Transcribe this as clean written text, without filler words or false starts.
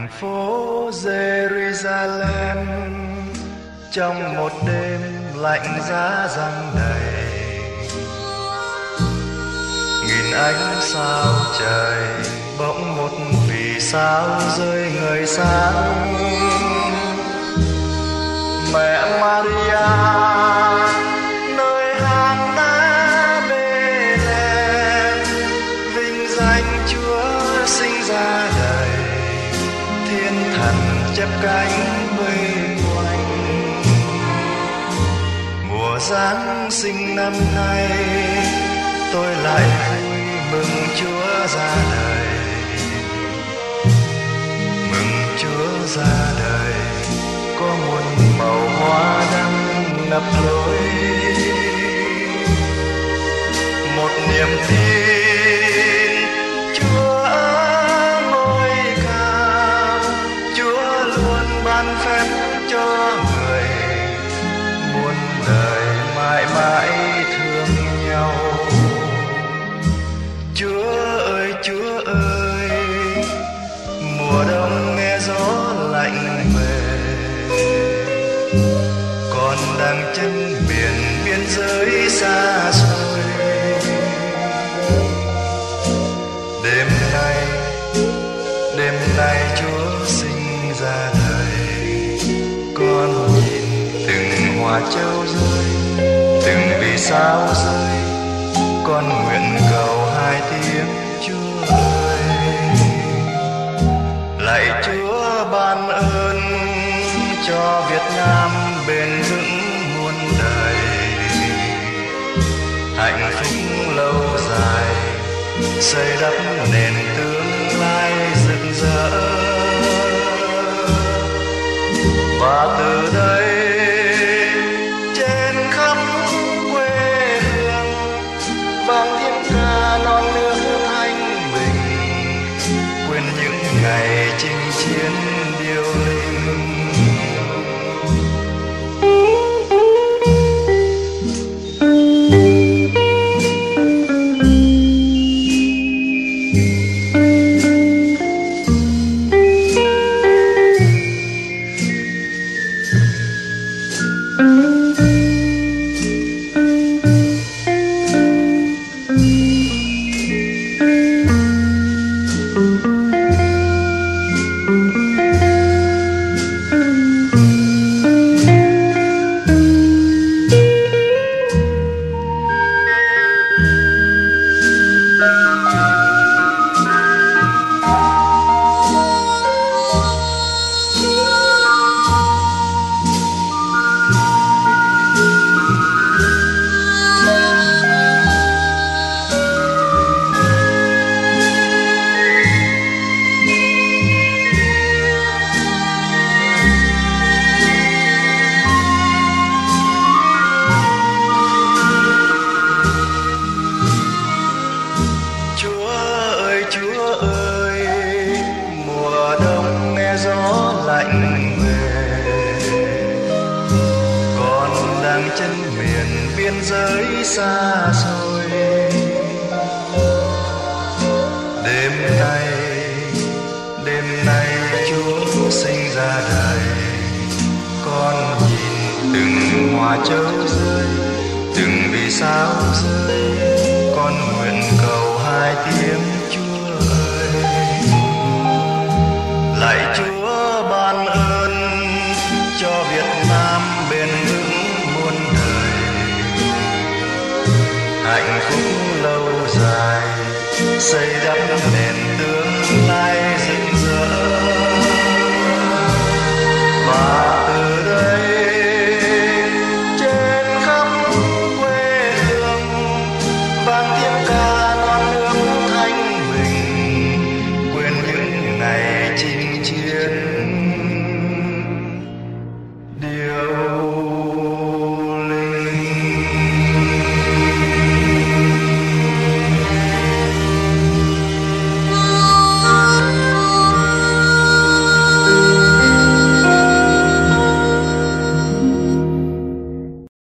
thành phố Jerusalem trong một đêm lạnh giá giăng đầy. Nghìn ánh sao trời bỗng một vì sao rơi ngời sáng. Mẹ Maria nơi hang đá Bethlehem, vinh danh Chúa sinh ra đời. Thiên thần chắp cánh vây quanh. Mùa Giáng sinh năm nay tôi lại vui mừng Chúa ra đời. Mừng Chúa ra đời có muôn màu hoa đăng ngập lối. Một niềm tin Chúa ở ngôi cao, Chúa luôn ban phép cho người, muôn đời mãi mãi thương nhau. Chúa ơi, mùa đông nghe gió lạnh về, con đang chân biển biên giới xa xôi. Đêm nay Chúa sinh ra đời, con nhìn từng hoa châu rơi, từng vì sao rơi, con nguyện cầu hai tiếng Chúa ơi. Lạy Chúa ban ơn cho Việt Nam bền vững muôn đời, hạnh phúc lâu dài, xây đắp nền tương lai rực rỡ. Và từ đây trên khắp quê hương vang tiếng ca non nước thanh bình, quên những ngày chinh chiến điêu linh. Chúa ơi, mùa đông nghe gió lạnh về, con đang chân miền biên giới xa xôi. Đêm nay Chúa sinh ra đời, con nhìn từng hoa châu rơi, từng vì sao rơi, con nguyện cầu hai tiếng Chúa ơi. Lạy Chúa ban ơn cho Việt Nam bền vững muôn đời, hạnh phúc lâu dài, xây đắp nền tương lai rực rỡ. Và